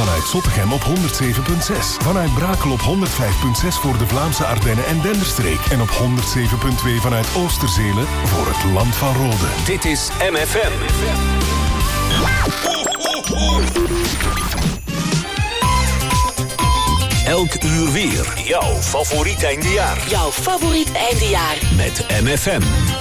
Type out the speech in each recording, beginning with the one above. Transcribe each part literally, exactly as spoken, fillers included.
Vanuit Zottegem op honderd zeven komma zes. Vanuit Brakel op honderd vijf komma zes voor de Vlaamse Ardennen en Denderstreek. En op honderd zeven komma twee vanuit Oosterzelen voor het Land van Rode. Dit is M F M. Elk uur weer. Jouw favoriet eindejaar. Jouw favoriet eindejaar. Met M F M.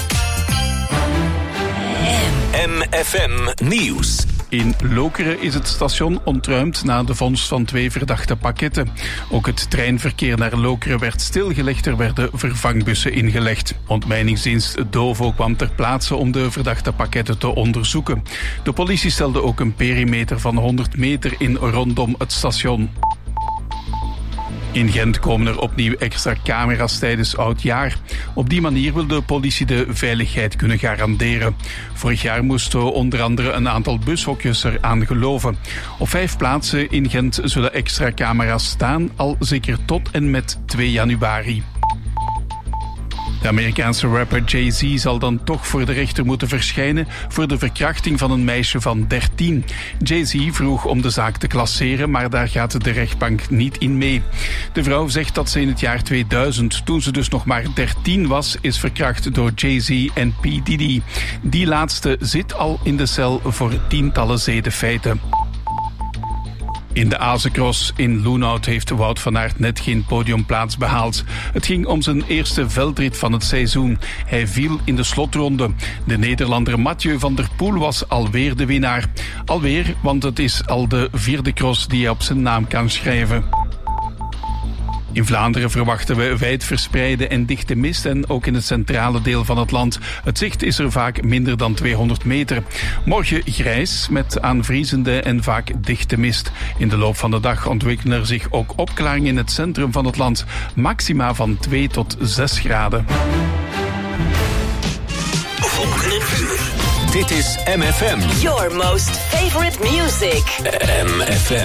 M F M Nieuws. In Lokeren is het station ontruimd na de vondst van twee verdachte pakketten. Ook het treinverkeer naar Lokeren werd stilgelegd. Er werden vervangbussen ingelegd. Ontmijningsdienst Dovo kwam ter plaatse om de verdachte pakketten te onderzoeken. De politie stelde ook een perimeter van honderd meter in rondom het station. In Gent komen er opnieuw extra camera's tijdens Oudjaar. Op die manier wil de politie de veiligheid kunnen garanderen. Vorig jaar moesten onder andere een aantal bushokjes eraan geloven. Op vijf plaatsen in Gent zullen extra camera's staan, al zeker tot en met twee januari. De Amerikaanse rapper Jay-Z zal dan toch voor de rechter moeten verschijnen voor de verkrachting van een meisje van dertien. Jay-Z vroeg om de zaak te klasseren, maar daar gaat de rechtbank niet in mee. De vrouw zegt dat ze in het jaar tweeduizend, toen ze dus nog maar dertien was, is verkracht door Jay-Z en P. Diddy. Die laatste zit al in de cel voor tientallen zedenfeiten. In de Azencross in Loenhout heeft Wout van Aert net geen podiumplaats behaald. Het ging om zijn eerste veldrit van het seizoen. Hij viel in de slotronde. De Nederlander Mathieu van der Poel was alweer de winnaar. Alweer, want het is al de vierde cross die hij op zijn naam kan schrijven. In Vlaanderen verwachten we wijdverspreide en dichte mist en ook in het centrale deel van het land. Het zicht is er vaak minder dan tweehonderd meter. Morgen grijs met aanvriezende en vaak dichte mist. In de loop van de dag ontwikkelen er zich ook opklaringen in het centrum van het land. Maxima van twee tot zes graden. Volgende uur. Dit is M F M. Your most favorite music. M F M.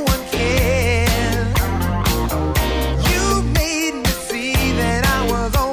Was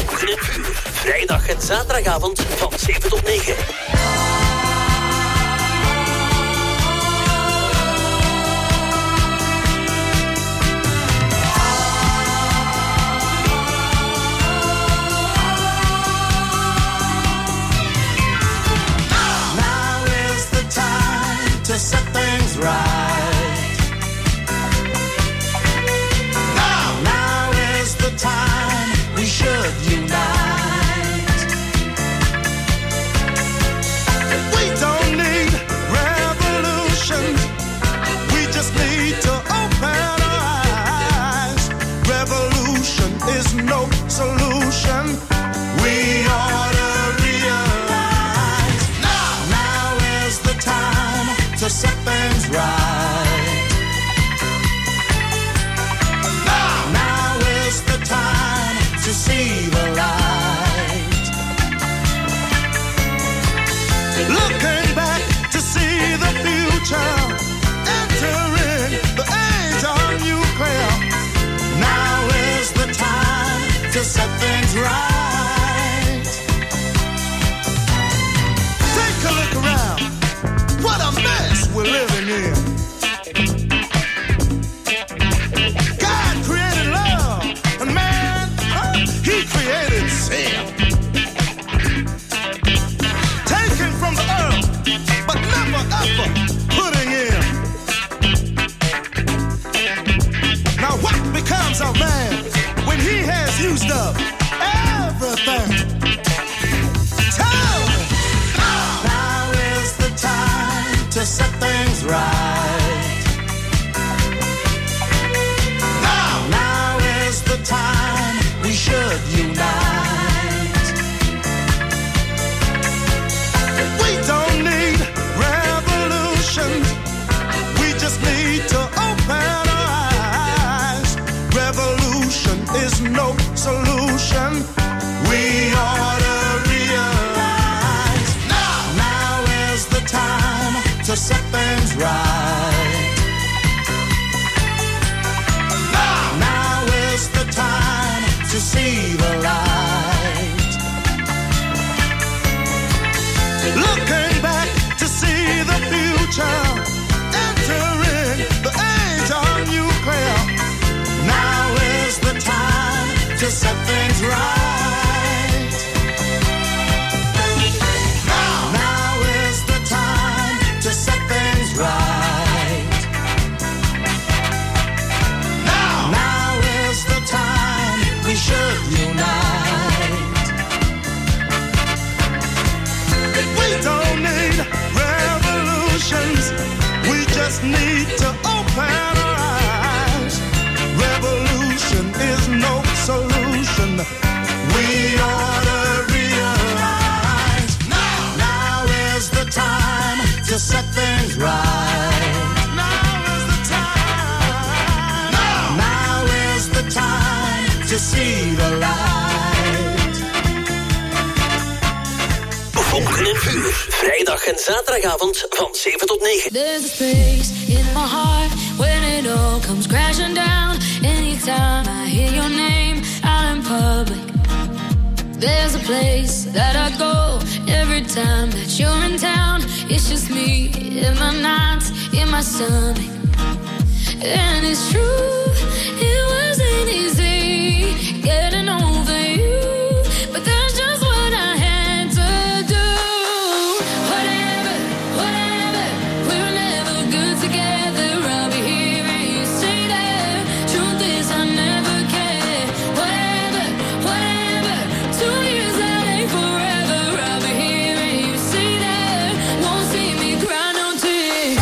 Vonken en Vuur. Vrijdag en zaterdagavond van zeven tot negen. To set things right. Now, now is the time we should unite. We don't need revolution. We just need to open our eyes. Revolution is no solution. We ought to realize. Now, now is the time to set things right. Now, now is the time to see the light. Looking back to see the future, entering the age of nuclear. Now is the time to set things right. Take a look around. What a mess we're living in. God created love, and man, huh, he created sin. Taken from the earth, but never ever putting in. Now what becomes of man when he has used up everything? Tell me. Now is the time to set things right. Now, now is the time we should unite. We don't need revolution. We just need to open our eyes. Revolution is no solution. We ought to realize. Now, now is the time to set things right. Now, now is the time to see the light. Looking back to see the future, entering the age of nuclear. Now is the time to set things right. Now, now is the time to set things right. Now, now is the time we should unite. We don't need revolutions. We just need to open our eyes. Revolution is no solution. We ought to realize. Now, now is the time to set things right. Now is the time. Now, now is the time to see the light. Vonken en Vuur. Vrijdag en zaterdagavond van zeven tot negen. There's a space in my heart when it all comes crashing down. Anytime I hear your name out in public. There's a place that I go every time that you're in town. It's just me in my nights, in my stomach. And it's true, it wasn't easy getting over you, but that's just what I had to do. Whatever, whatever, we were never good together. I'll be here and you stay there. Truth is I never cared. Whatever, whatever, two years that ain't forever. I'll be here and you stay there. Won't see me cry no tears.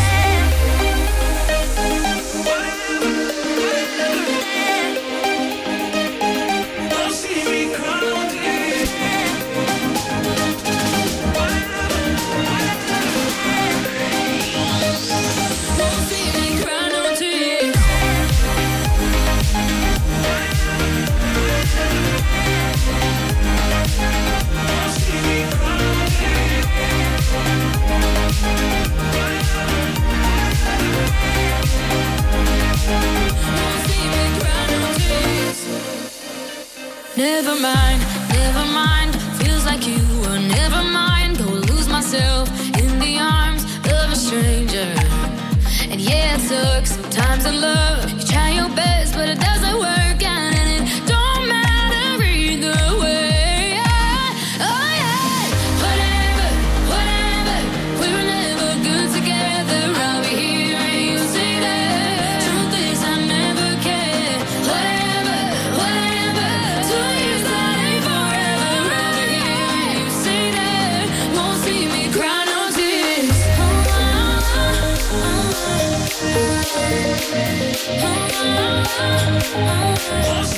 Never mind. never mind. Feels like you were never mind. Go lose myself in the arms of a stranger. And yeah, it took some time to love. You try your best, but it doesn't work, and it don't matter either way. Oh yeah, whatever, whatever. We were never good together. I'll be here and you say that. Truth is, I never cared. Whatever, whatever. Two years that ain't forever. I'll be here and you say that. Won't see me cry no tears. Oh, oh, oh, oh,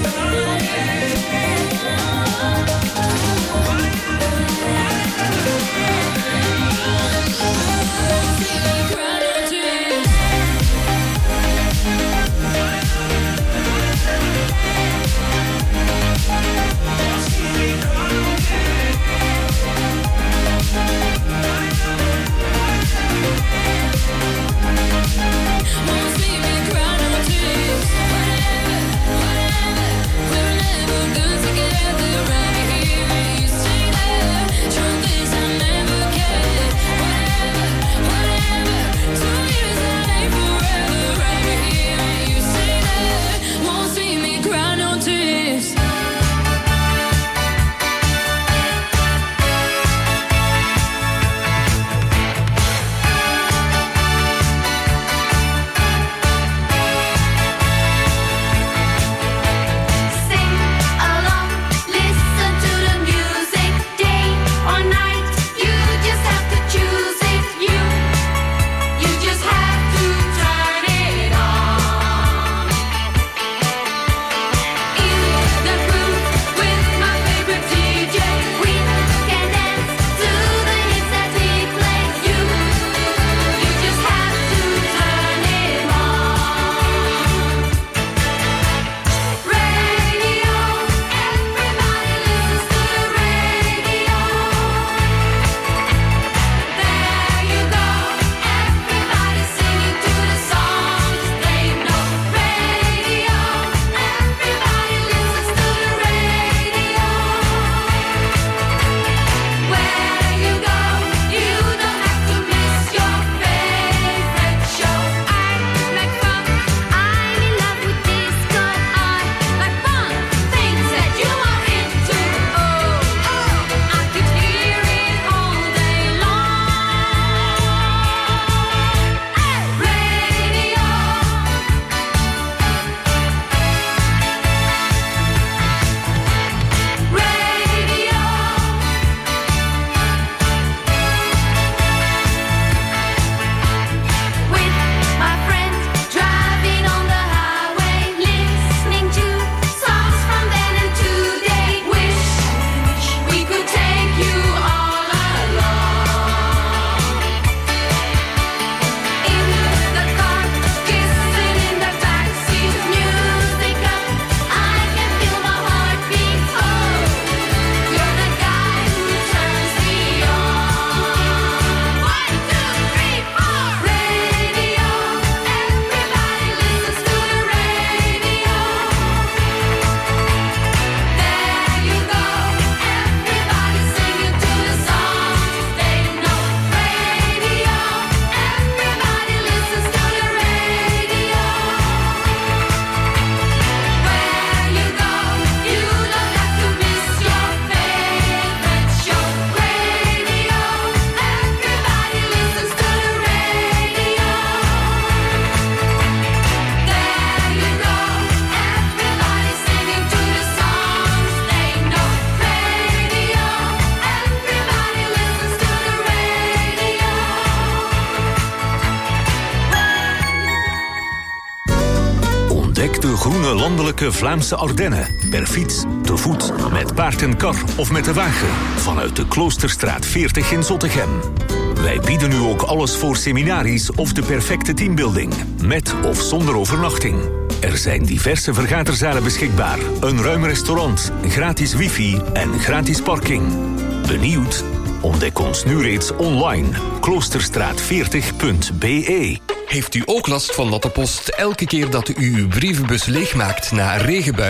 Ontdek de groene landelijke Vlaamse Ardennen. Per fiets, te voet, met paard en kar of met de wagen. Vanuit de Kloosterstraat veertig in Zottegem. Wij bieden nu ook alles voor seminaries of de perfecte teambuilding. Met of zonder overnachting. Er zijn diverse vergaderzalen beschikbaar. Een ruim restaurant, gratis wifi en gratis parking. Benieuwd? Ontdek ons nu reeds online. kloosterstraat veertig punt b e. Heeft u ook last van natte post elke keer dat u uw brievenbus leegmaakt na een regenbui?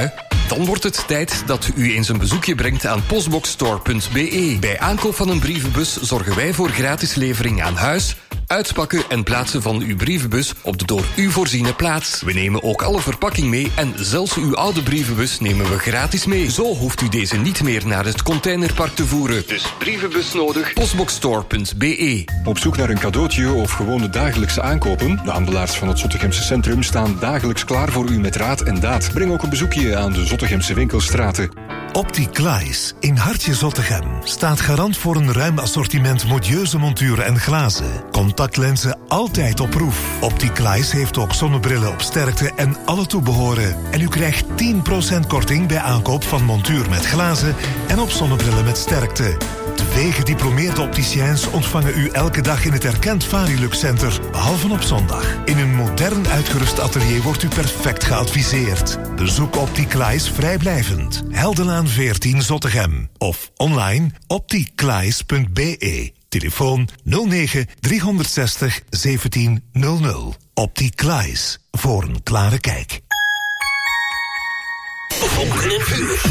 Dan wordt het tijd dat u eens een bezoekje brengt aan postboxstore punt b e. Bij aankoop van een brievenbus zorgen wij voor gratis levering aan huis, uitpakken en plaatsen van uw brievenbus op de door u voorziene plaats. We nemen ook alle verpakking mee en zelfs uw oude brievenbus nemen we gratis mee. Zo hoeft u deze niet meer naar het containerpark te voeren. Dus brievenbus nodig, postboxstore punt b e. Op zoek naar een cadeautje of gewone dagelijkse aankopen? De handelaars van het Zottegemse centrum staan dagelijks klaar voor u met raad en daad. Breng ook een bezoekje aan de Zottegemse winkelstraten. Opticlies in Hartje Zottegem staat garant voor een ruim assortiment modieuze monturen en glazen. Contactlenzen altijd op proef. Opticlies heeft ook zonnebrillen op sterkte en alle toebehoren. En u krijgt tien procent korting bij aankoop van montuur met glazen en op zonnebrillen met sterkte. Twee gediplomeerde opticiens ontvangen u elke dag in het erkend Varilux Center, behalve op zondag. In een modern uitgerust atelier wordt u perfect geadviseerd. Bezoek Opticlies vrijblijvend. Heldenlaan veertien Zottegem. Of online opticlies punt b e. Telefoon nul negen driehonderdzestig zeventien nul nul. Opticlies. Voor een klare kijk. Vonken en vuur.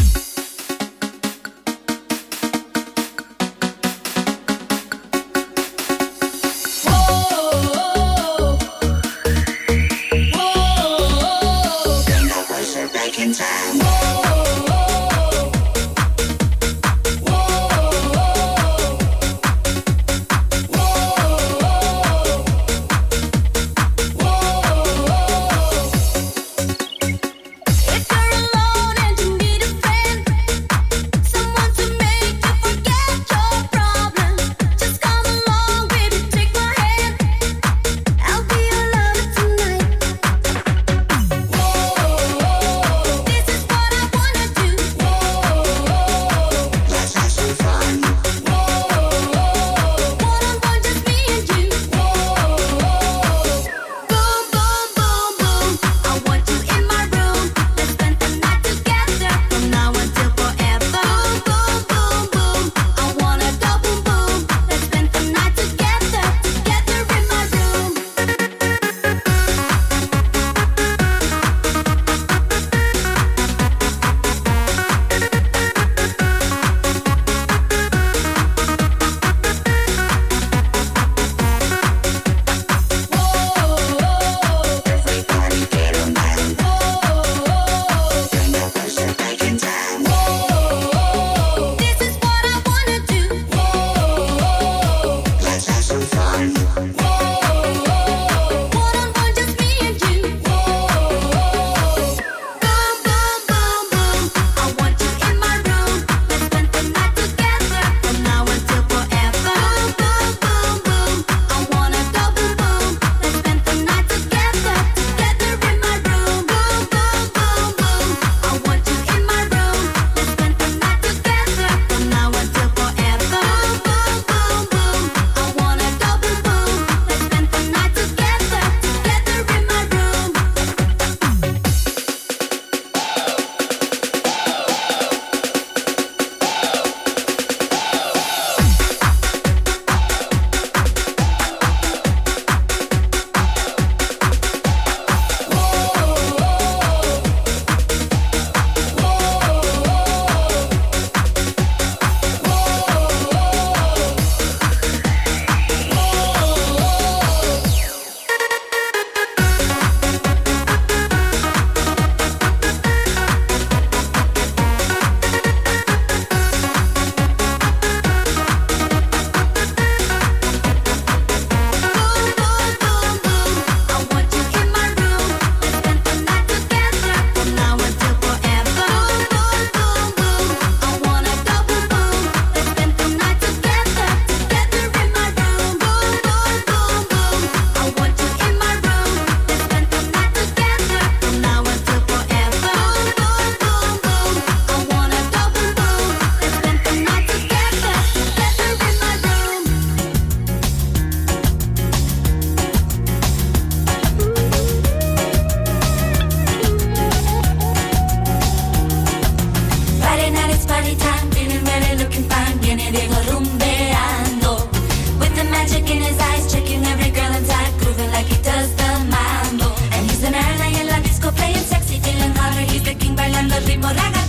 ritmo, raga.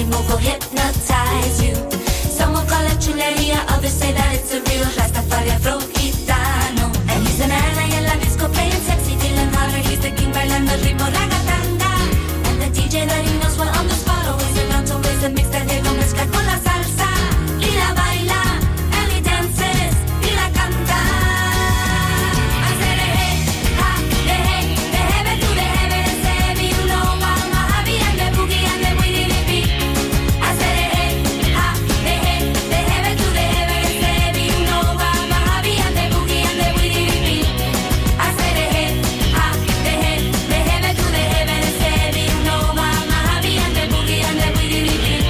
ritmo will hypnotize you. Some will call it chuleria, others say that it's a real Rastafari Afro Gitano. And he's an ally in la disco playing sexy, feeling harder. He's the king bailando el ritmo ragatanga. And the D J that he knows well on the spot, always around to raise the mix that they gon' mezclar con la salsa. Y la baila, and he dances, y la canta. I said hey, ha, the hey, the heaven to the heaven, and say me you know mama happy and the boogie and the witty the beat. I said hey, ha, the hey, the heaven to the heaven, and say me you know mama happy and the boogie and the witty the beat. I said hey, ha, the hey, the heaven to the heaven, and say me you know mama happy and the boogie and the witty the beat.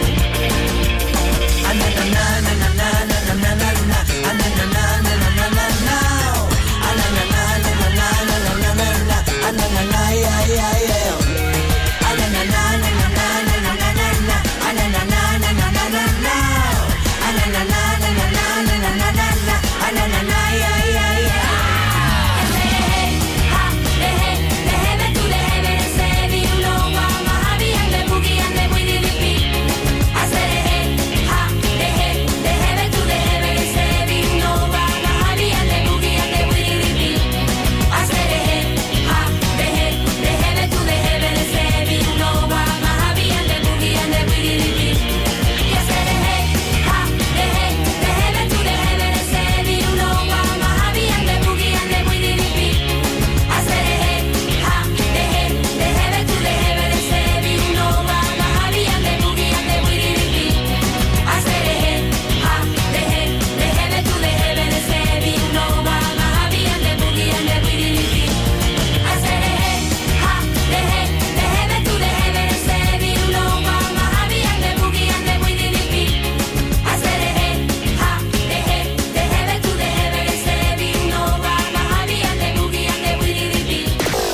Ah na na na na na na na na na na. Ah na na na na na na na na. Ah na na na na na na na na na na. Ah na na na yeah yeah yeah. Ah na na na na na na na na na na. Ah na na na na na na na na. Ah na na na na na na na na na na. Ah na na na yeah yeah yeah. I say hey, ha, the hey, the heaven to the heaven, and say me you know mama happy and the boogie and the witty the beat. I said hey, ha, the hey, the heaven to the heaven, and say me you know mama happy and the boogie and the witty the beat. I said hey, ha, the hey, the heaven to the heaven, and say me you know mama happy and the boogie and the witty the beat. I said hey, ha, the hey, the heaven to the heaven, and say me you know mama happy and the boogie and the witty the beat. I said hey, ha, the hey, the heaven to the heaven, and say me you know mama happy and the boogie and the witty the beat. I said hey, ha, the hey, the heaven to the heaven, and say me you know mama happy and the boogie and the witty the beat. I said hey, ha, the hey, the heaven to the heaven, and say me you know mama happy and the boogie and the witty the beat. I said hey, ha, the hey, the heaven to the heaven, and say me you know mama happy and the boogie and the witty the beat.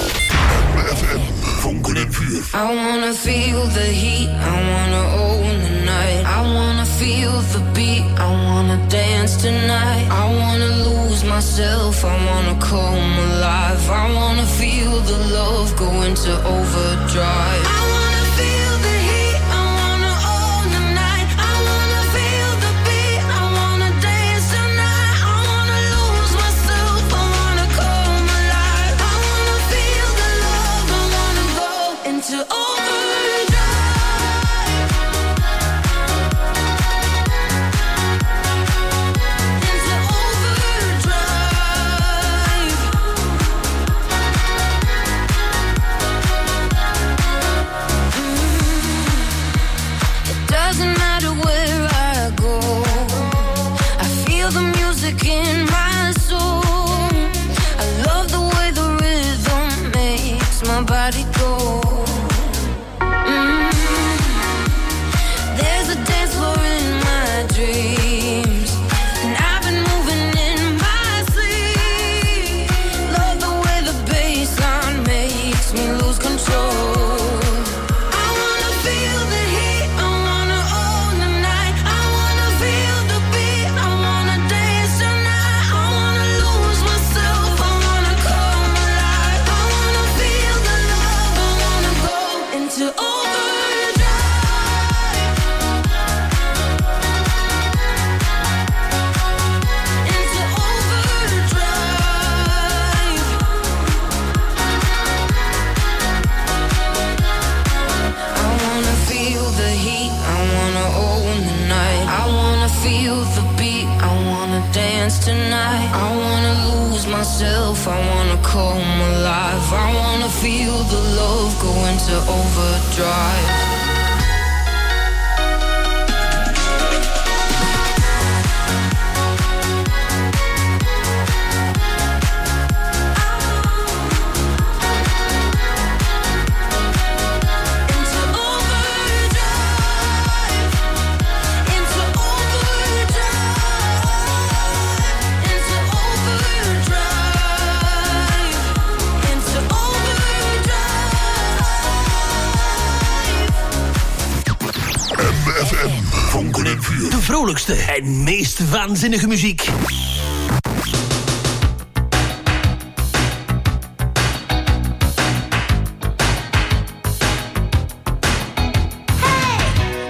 I wanna feel the heat, I wanna own the night. I wanna feel the beat, I wanna dance tonight. I wanna lose myself, I wanna come alive. I wanna feel the love go into overdrive. I wanna feel the heat, I wanna own the night. I wanna feel the beat, I wanna dance tonight. I wanna lose myself, I wanna come alive. I wanna feel the love, I wanna go into overdrive. Into overdrive. Mm. It doesn't matter where I go, I feel the music in my soul. I love the way the rhythm makes my body go. Mm. There's a dance floor in my dreams, and I've been moving in my sleep. Love the way the bassline makes me lose control. I wanna feel the heat, I wanna own the night. I wanna feel the beat, I wanna dance tonight. I wanna lose myself, I wanna come alive. I wanna feel the love, I wanna go into overdrive. Into overdrive. I wanna feel the heat, I wanna own the night. I wanna feel the beat, I wanna dance tonight. I wanna lose myself, I wanna come alive. I wanna feel the love go into overdrive. Into overdrive. Into overdrive. Into overdrive. Into overdrive. M F M, vonken en vuur. De vrolijkste en meest waanzinnige muziek. Hey!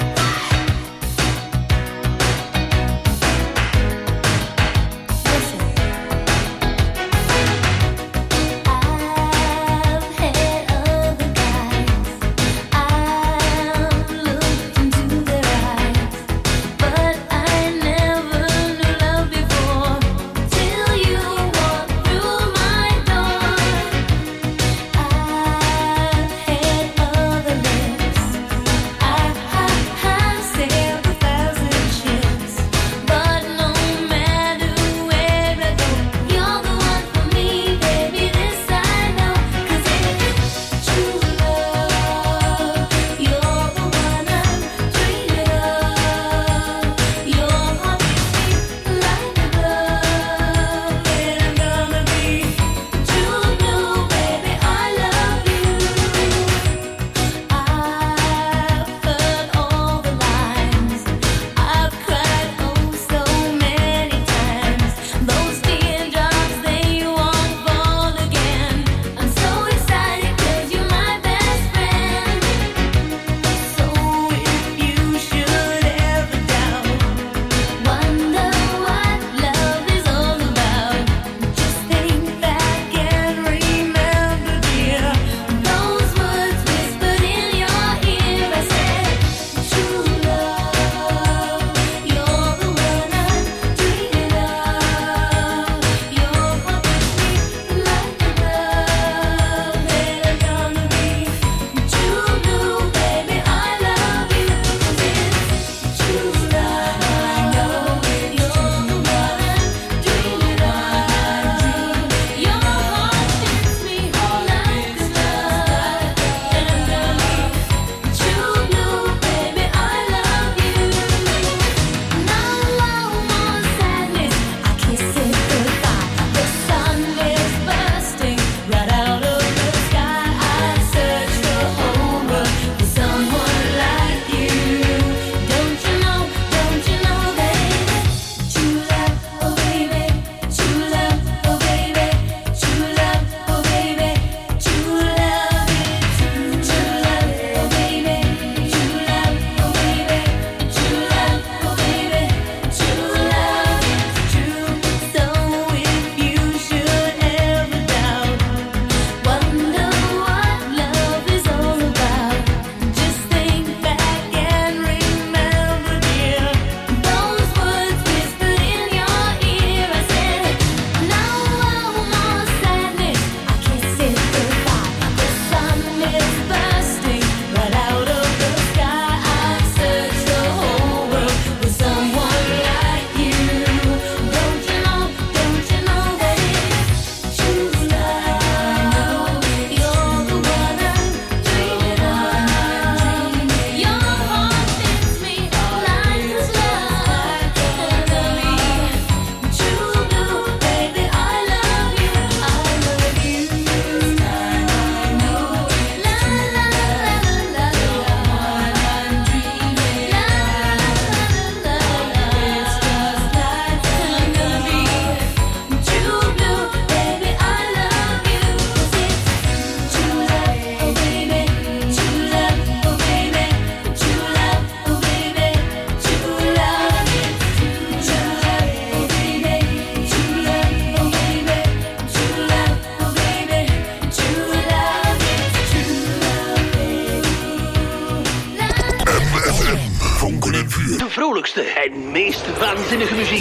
uur. De vrolijkste en meest waanzinnige muziek.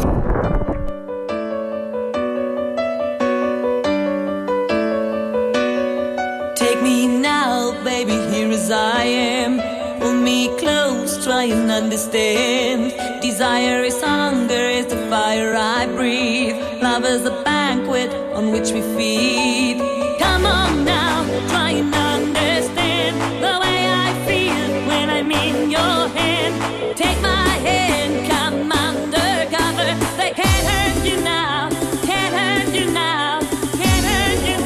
Take me now, baby, here as I am. Pull me close, try and understand. Desire is hunger, is the fire I breathe. Love is a banquet on which we feed. Come on now, try and understand the way I feel when I'm in your hand. Take my hand, come undercover. They can't hurt you now, can't hurt you now, can't hurt you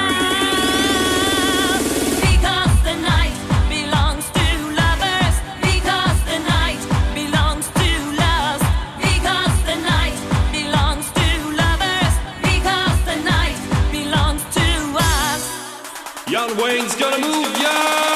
now. Because the night belongs to lovers. Because the night belongs to love. Because the night belongs to lovers. Because the night belongs to us. Young Wayne's gonna move ya.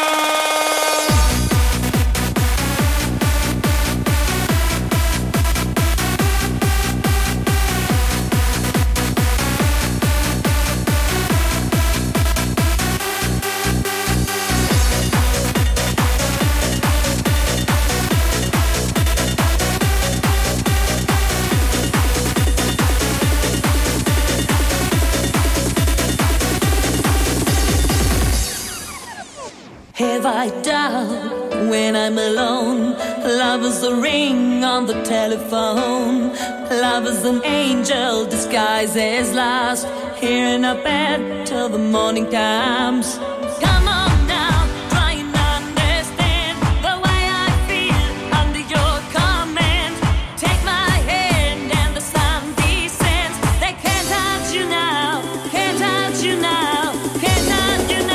Have I doubt when I'm alone? Love is a ring on the telephone. Love is an angel disguised as lost. Here in a bed till the morning comes. Come on now, try and understand the way I feel under your command. Take my hand and the sun descends. They can't touch you now, can't touch you now, can't touch you now.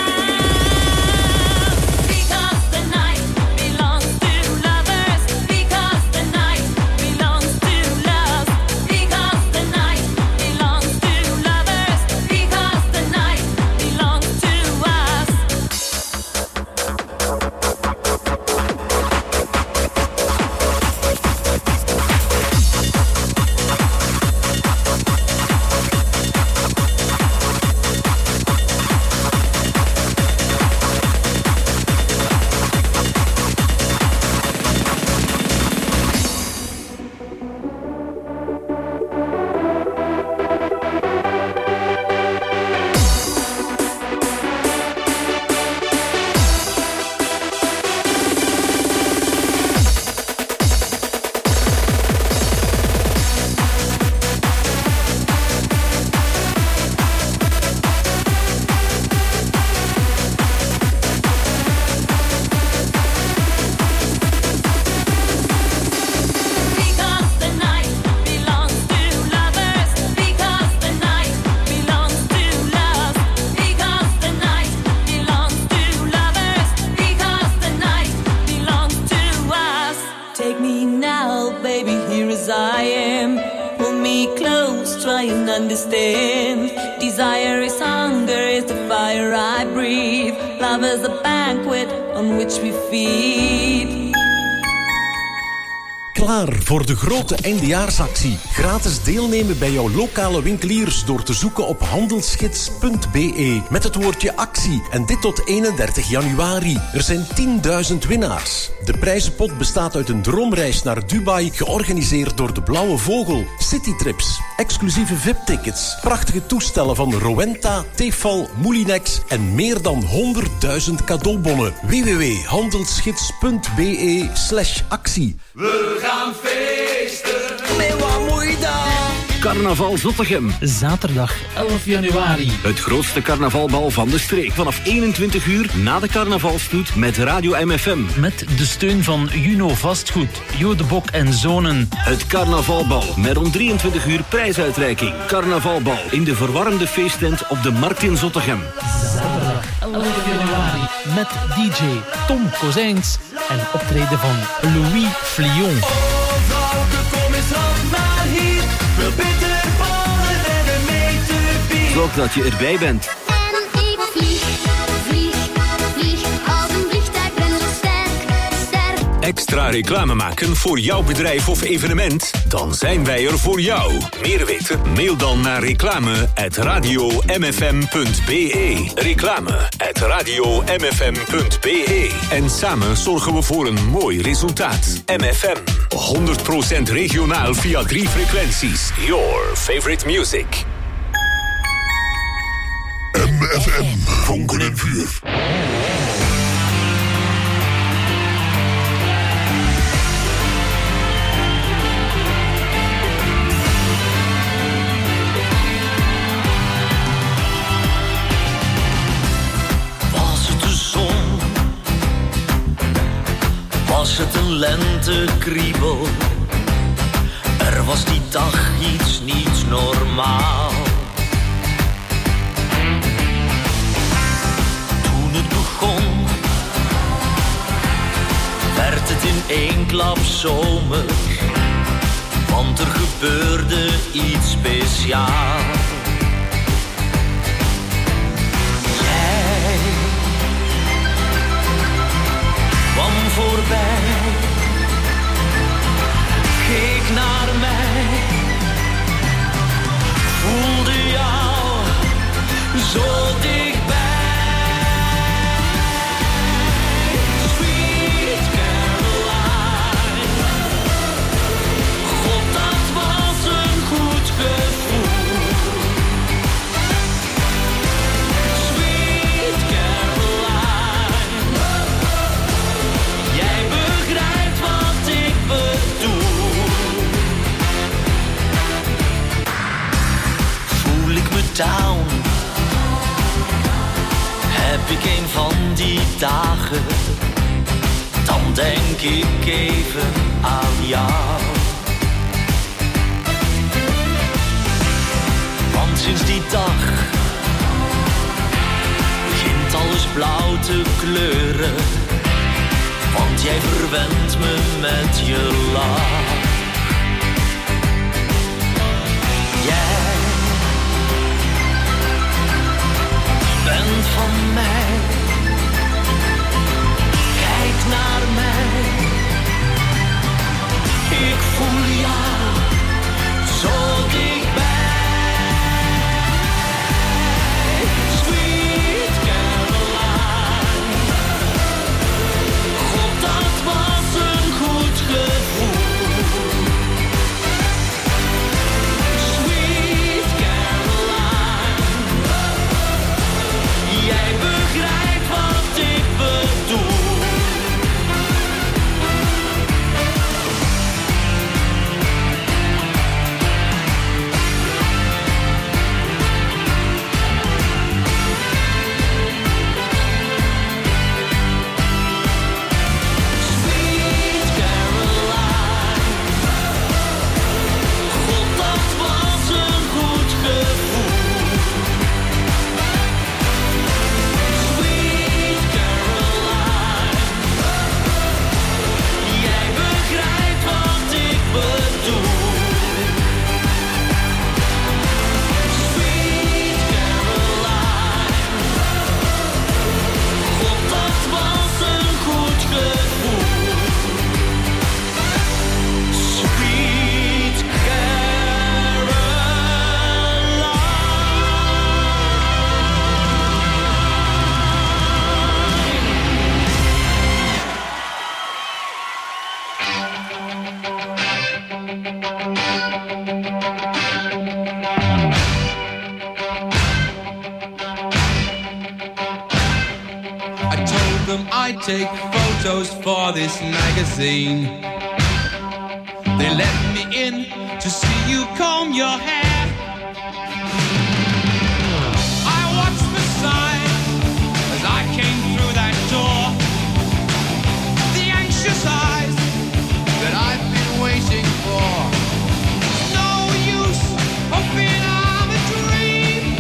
Understand, desire is hunger, is the fire I breathe. Love is a banquet on which we feed. Klaar voor de grote eindejaarsactie. Gratis deelnemen bij jouw lokale winkeliers door te zoeken op handelsgids punt b e met het woordje actie. En dit tot eenendertig januari. Er zijn tienduizend winnaars. De prijzenpot bestaat uit een droomreis naar Dubai, georganiseerd door de Blauwe Vogel. Citytrips, exclusieve V I P-tickets, prachtige toestellen van Rowenta, Tefal, Moulinex en meer dan honderdduizend cadeaubonnen. w w w punt handelsgids punt b e slash actie. We gaan feesten. Met wat moeite. Carnaval Zottegem. Zaterdag elf januari. Het grootste carnavalbal van de streek. Vanaf eenentwintig uur na de carnavalstoet met Radio M F M. Met de steun van Juno Vastgoed, Jodebok en Zonen. Het carnavalbal met om drieëntwintig uur prijsuitreiking. Carnavalbal in de verwarmde feesttent op de Markt in Zottegem. Zaterdag elf januari. Met D J Tom Kozijns en optreden van Louis Flion. Oh, vrouwke, kom eens op maar hier. Veel beter ballen en een meter bier. Zorg dat je erbij bent. En ik vlieg, vlieg, vlieg als een vliegtuig, ben zo sterk, sterk. Extra reclame maken voor jouw bedrijf of evenement? Dan zijn wij er voor jou. Meer weten? Mail dan naar reclame at radio m f m punt b e. Reclame at radio m f m punt b e. En samen zorgen we voor een mooi resultaat. M F M, honderd procent regionaal via drie frequenties. Your favorite music. M F M, vonken en vuur. Was het een lentekriebel? Er was die dag iets niet normaal. Toen het begon, werd het in één klap zomer. Want er gebeurde iets speciaals. Kwam voorbij, keek naar mij, voelde jou zo dichtbij. Sweet Caroline, God, dat was een goed gevoel. Down. Heb ik een van die dagen, dan denk ik even aan jou. Want sinds die dag begint alles blauw te kleuren. Want jij verwendt me met je lach. Bent van mij, kijk naar mij, ik voel jou zo dichtbij. Sweet Caroline, God, dat was een goed gevoel. Jij begrijpt wat ik bedoel. Sweet Caroline, God, dat was een goed gevoel. Take photos for this magazine. They let me in to see you comb your hair. I watched the sign as I came through that door. The anxious eyes that I've been waiting for. No use hoping I'm a dream.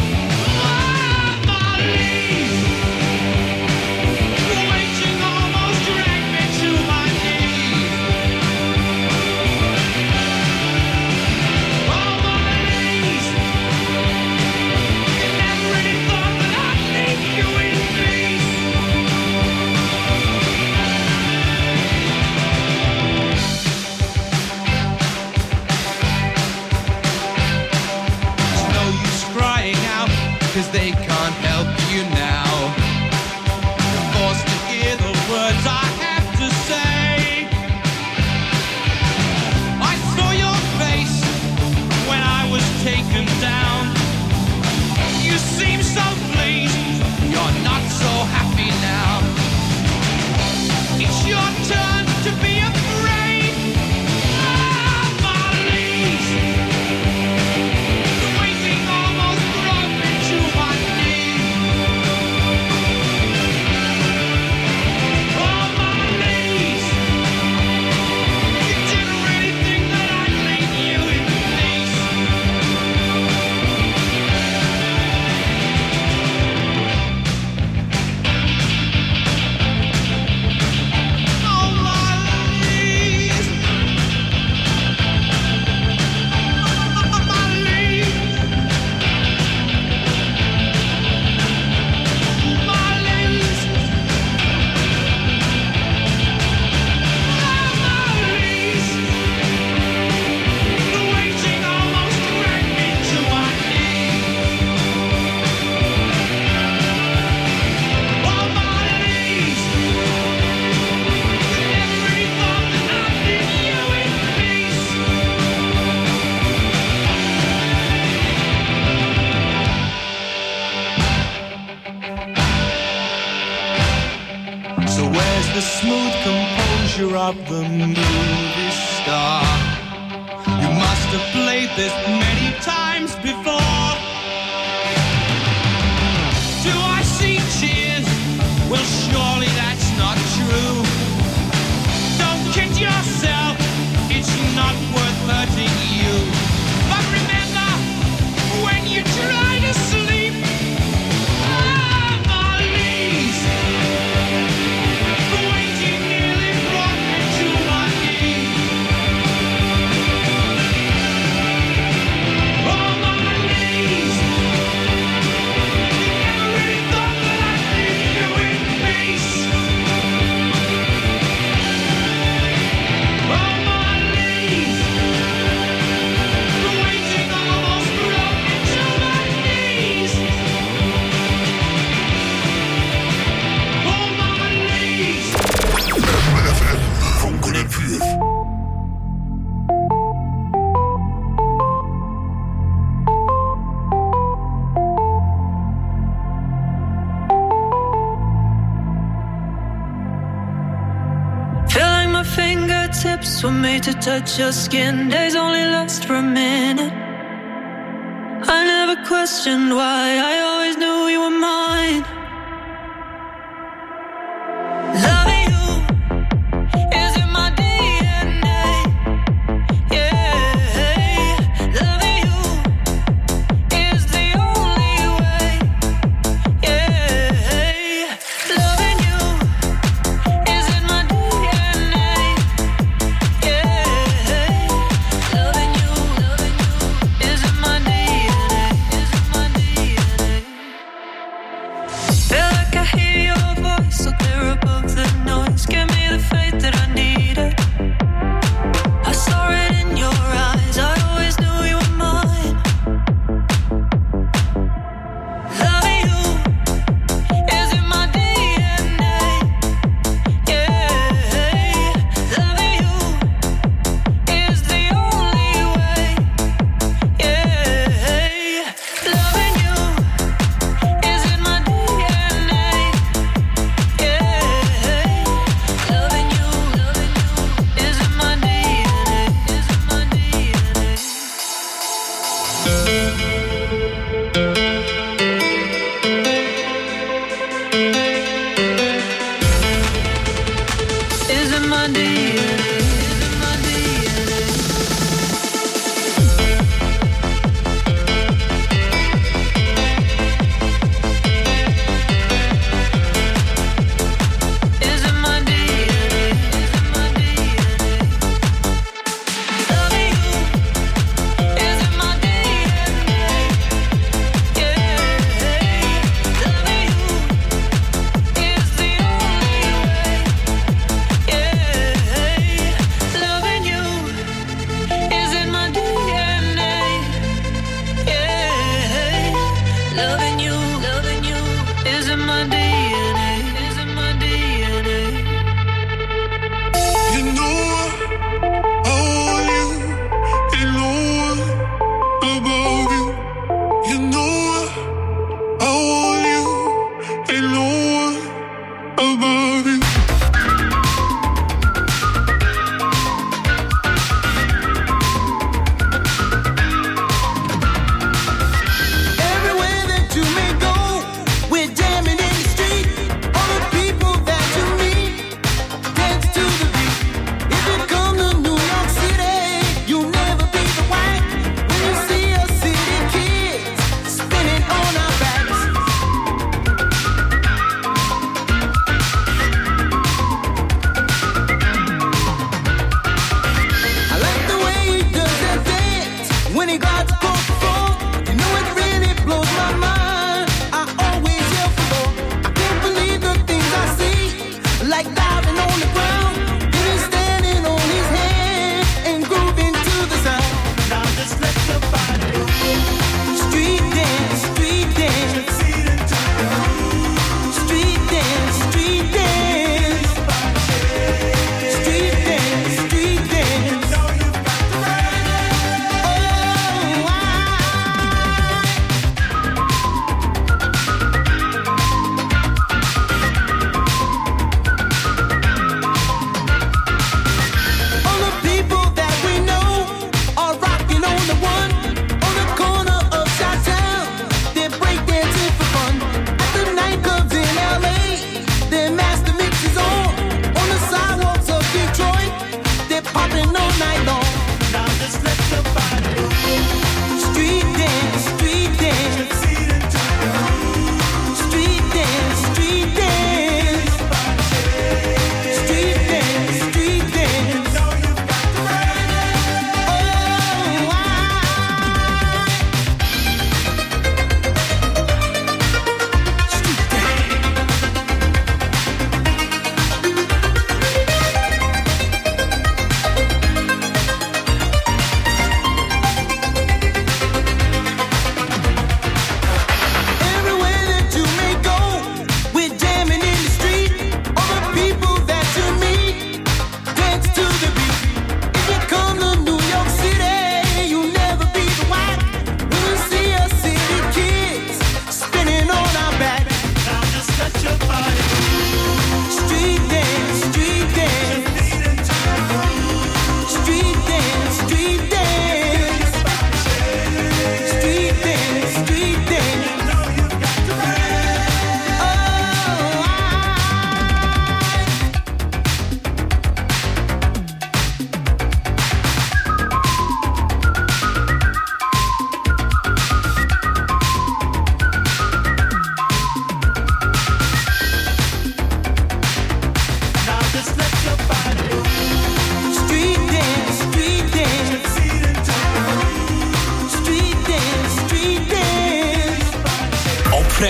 of the movie star. You must have played this many times before. Do I see cheers? Well, surely that's not true. Don't kid yourself, it's not worth hurting you. But remember, when you try to sleep, Marlies, waiting nearly brought me to my knees. Oh, Marlies, you never really thought that I'd leave you in peace. Oh, Marlies, waiting almost brought me to my knees. Oh, Marlies. Funken en vuur. Feel like my fingertips were made to touch your skin. Days only last for a minute. I never questioned why. I always knew you were mine. Loving you is in my D N A. Yeah, loving you is the only way. Yeah, loving you is in my D N A. Yeah, loving you, loving you is in my D N A. Is in my D N A.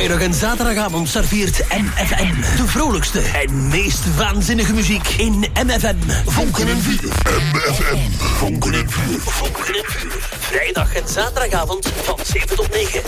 vrijdag en zaterdagavond serveert M F M de vrolijkste en meest waanzinnige muziek in M F M. Vonken en vuur. M F M. Vonken en vuur. Vonken en vuur. Vrijdag en zaterdagavond van zeven tot negen.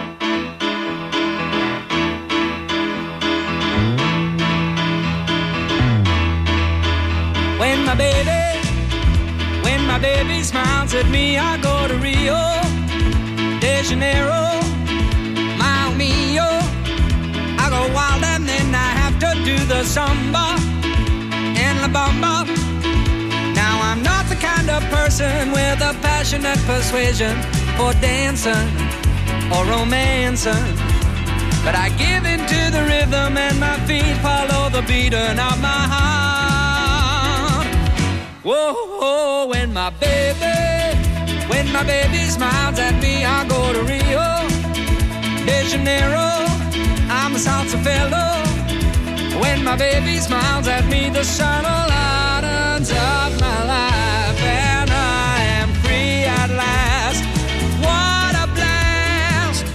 When my baby, when my baby smiles at me, I go to Rio de Janeiro, Mile Mio. I go wild and then I have to do the samba and la bamba. Now I'm not the kind of person with a passionate persuasion for dancing or romancing, but I give into the rhythm and my feet follow the beating of my heart. Whoa, whoa, when my baby, when my baby smiles at me, I go to Rio de Janeiro, I'm a salsa fellow. When my baby smiles at me, the sun lightens up my life, and I am free at last. What a blast!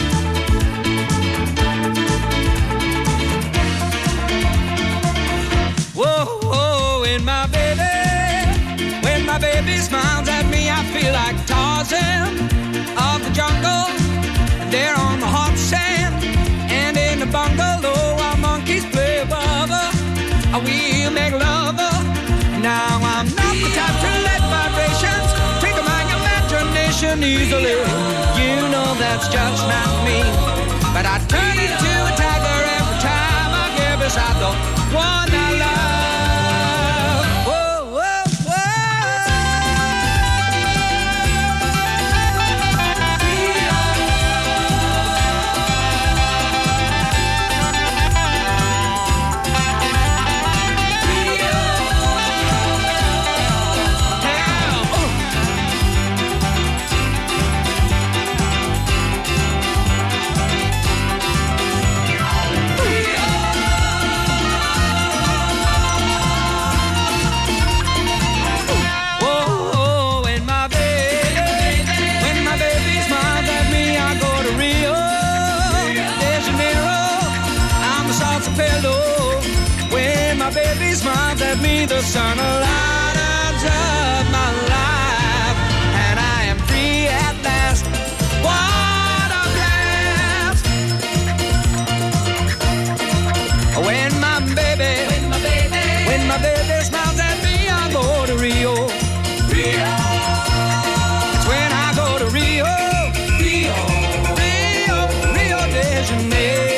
Whoa, whoa, when my baby, when my baby smiles at me, I feel like Tarzan of the jungle. There on the hot sand, and in the bungalow, our monkeys play bubba. We'll make love. Now I'm not the type to let vibrations trigger my imagination easily. You know that's just not me. But I turn into a tiger every time I get beside the one I love. Whoa, whoa, the sun lightens up my life, and I am free at last. What a blast! When my baby, when my baby, when my baby smiles at me, I go to Rio. Rio. It's when I go to Rio. Rio. Rio. Rio de Janeiro.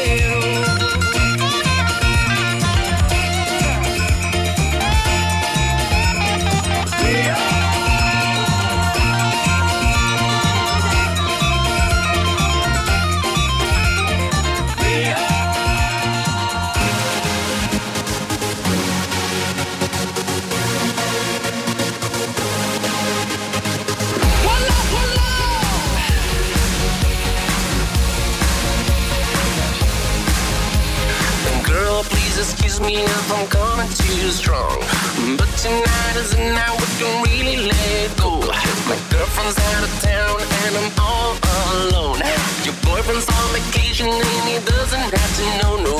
Excuse me if I'm coming too strong, but tonight is the night we can really let go. My girlfriend's out of town and I'm all alone. Your boyfriend's on vacation and he doesn't have to know, no.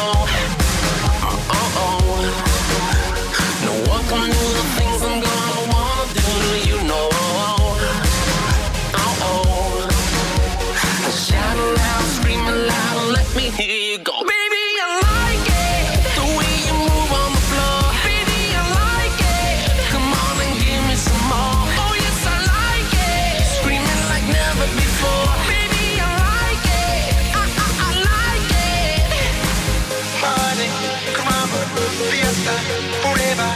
Oh, oh. No one can do the things I'm gonna wanna do, you know. Oh, oh. Shout aloud, scream aloud, let me hear you go. Baby, I like it, the way you move on the floor. Baby, I like it, come on and give me some more. Oh yes, I like it, screaming like never before. Baby, I like it, I, I, I like it. Party, come on, fiesta, forever.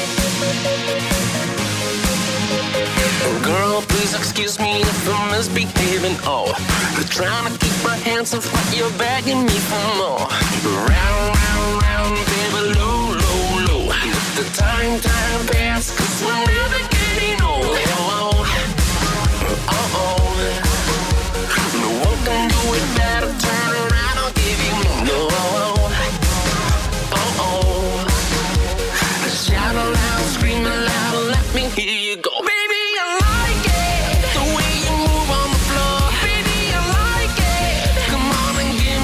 Girl, please excuse me if I'm misbehaving. Oh, I'm trying to keep my hands off, but you're begging me for more. Round, round, round, baby, low, low, low. Let the time, time pass, cause we're never getting old. Oh, oh, oh. No one can do it better. Turn around, I'll give you more. No, oh, oh. Shout aloud, scream aloud, let me hear you go. Baby, I like it, the way you move on the floor. Baby, I like it, come on and give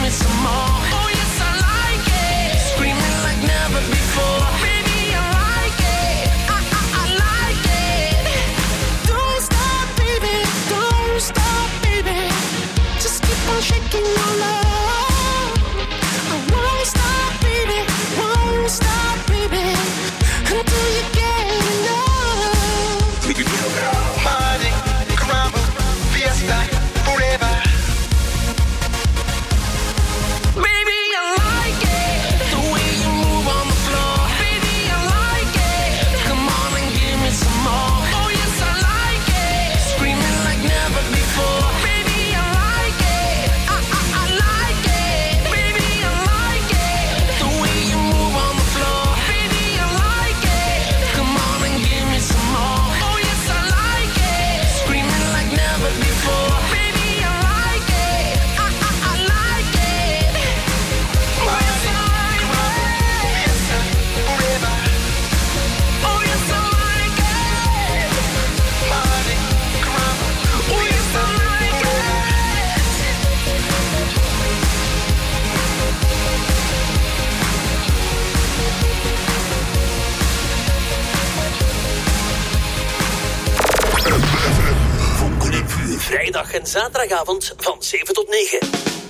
Vrijdag en zaterdagavond van zeven tot negen.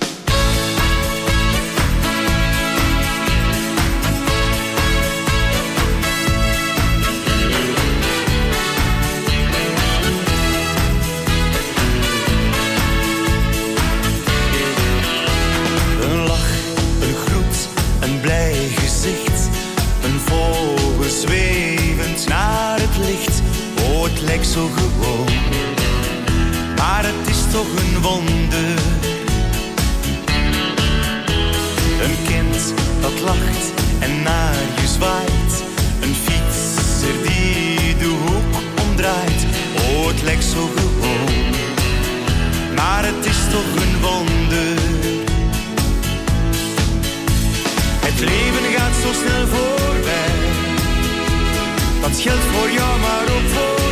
Een lach, een groet, een blij gezicht. Een vogel zwevend naar het licht. Oh, het lijkt zo gewoon, maar het is toch een wonder. Een kind dat lacht en naar je zwaait. Een fietser die de hoek omdraait. Oh, het lijkt zo gewoon, maar het is toch een wonder. Het leven gaat zo snel voorbij. Dat geldt voor jou, maar ook voor